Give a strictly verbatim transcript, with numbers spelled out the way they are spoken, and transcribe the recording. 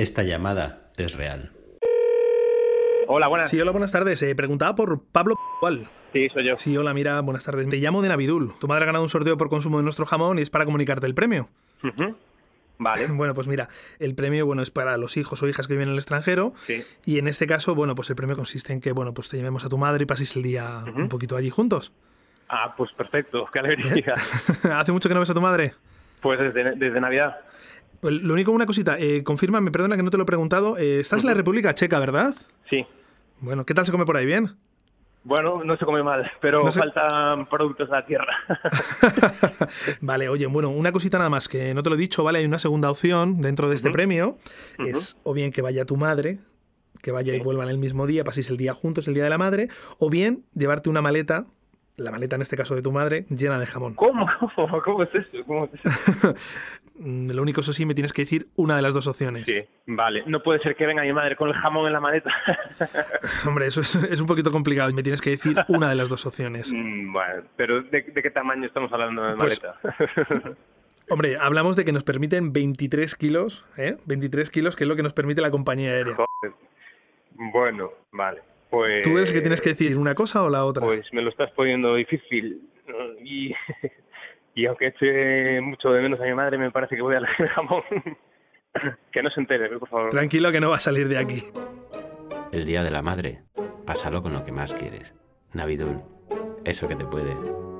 Esta llamada es real. Hola, buenas. Sí, hola, buenas tardes. Eh, preguntaba por Pablo ¿Cuál? Sí, soy yo. Sí, hola, mira, buenas tardes. Te llamo de Navidul. Tu madre ha ganado un sorteo por consumo de nuestro jamón y es para comunicarte el premio. Uh-huh. Vale. Bueno, pues mira, el premio, bueno, es para los hijos o hijas que viven en el extranjero. Sí. Y en este caso, bueno, pues el premio consiste en que, bueno, pues te llevemos a tu madre y paséis el día Uh-huh. un poquito allí juntos. Ah, pues perfecto. Qué alegría. ¿Hace mucho que no ves a tu madre? Pues desde, desde Navidad. Lo único, una cosita, eh, confírmame, perdona que no te lo he preguntado. Eh, estás uh-huh. en la República Checa, ¿verdad? Sí. Bueno, ¿qué tal se come por ahí? ¿Bien? Bueno, no se come mal, pero no se... faltan productos de la tierra. Vale, oye, bueno, una cosita nada más, que no te lo he dicho, ¿vale? Hay una segunda opción dentro de este uh-huh. premio. Uh-huh. Es o bien que vaya tu madre, que vaya sí. y vuelvan el mismo día, paséis el día juntos, el día de la madre, o bien llevarte una maleta, la maleta en este caso de tu madre, llena de jamón. ¿Cómo? ¿Cómo, ¿Cómo es eso? ¿Cómo es eso? Lo único, eso sí, me tienes que decir una de las dos opciones. Sí, vale. No puede ser que venga mi madre con el jamón en la maleta. Hombre, eso es, es un poquito complicado y me tienes que decir una de las dos opciones. Mm, bueno, pero ¿de, de qué tamaño estamos hablando de pues, maleta? Hombre, hablamos de que nos permiten veintitrés kilos, ¿eh? veintitrés kilos, que es lo que nos permite la compañía aérea. Joder. Bueno, vale. Pues... ¿Tú eres el que tienes que decir una cosa o la otra? Pues me lo estás poniendo difícil. Y... Y aunque eche mucho de menos a mi madre, me parece que voy a elegir jamón. Que no se entere, por favor. Tranquilo, que no va a salir de aquí. El Día de la Madre, pásalo con lo que más quieres. Navidul, eso que te puede.